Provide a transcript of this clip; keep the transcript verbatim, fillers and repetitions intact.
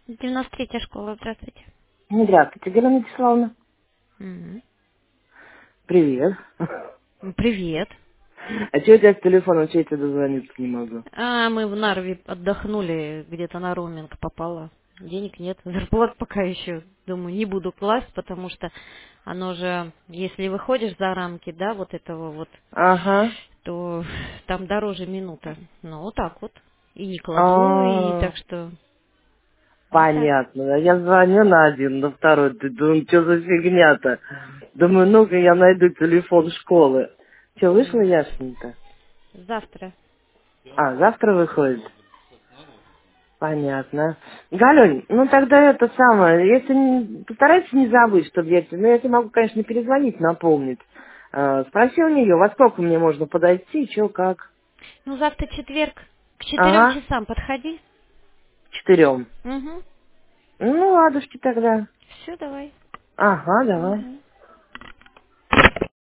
девяносто третья школа, здравствуйте. Здравствуйте, Галина Вячеславовна. Мгм. Привет. Привет. А что у тебя с телефоном, что я тебе дозвониться не могу? А, мы в Нарве отдохнули, где-то на роуминг попало. Денег нет, зарплат пока еще, думаю, не буду класть, потому что оно же, если выходишь за рамки, да, вот этого вот, Ага. то там дороже минута. Ну, вот так вот. И не кладу, и А, так что вот так. понятно. Я звоню на один, на второй. Ты думаешь, что за фигня-то? Думаю, ну-ка я найду телефон школы. Что, вышла М. Яшенька? Завтра. А, завтра выходит? Понятно. Галюнь, ну тогда это самое, если не- постарайся не забыть, чтобы я тебе, ну я тебе могу, конечно, перезвонить, напомнить. Э, спроси у нее, во сколько мне можно подойти, что, как. Ну, завтра четверг. К четырем Ага, часам подходи. к четырем. Угу. Ну, ладушки тогда. Все, давай. Ага, давай. Мгм.